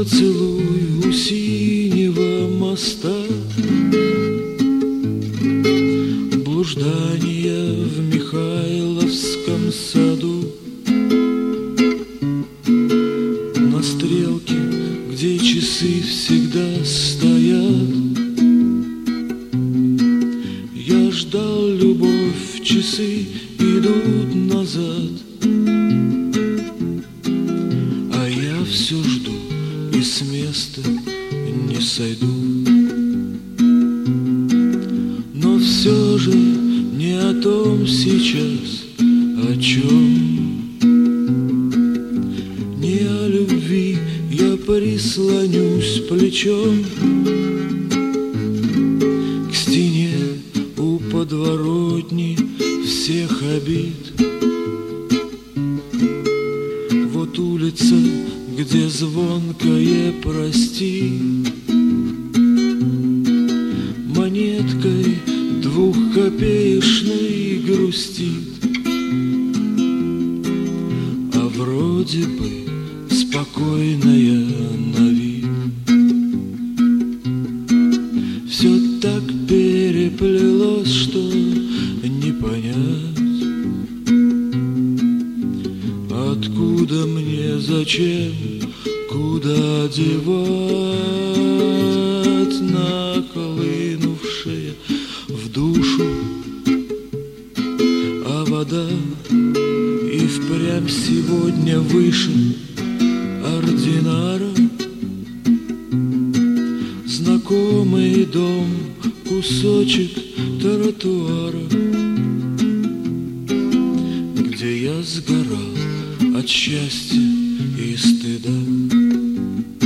поцелуй у синего моста, блуждания в Михайловском саду, на стрелке, где часы всегда стоят. Я ждал любовь, часы идут назад, а я все жду и с места не сойду. Но все же не о том сейчас, о чем. Не о любви я прислонюсь плечом к стене у подворотни всех обид. Вот улица, где звонкое прости монеткой двухкопеечной грустит, а вроде бы спокойная на вид. Все так переплелось, что не понять, откуда мне, зачем, куда девать нахлынувшее в душу, а вода и впрямь сегодня выше ординара. Знакомый дом, кусочек тротуара, где я сгорал от счастья и стыда.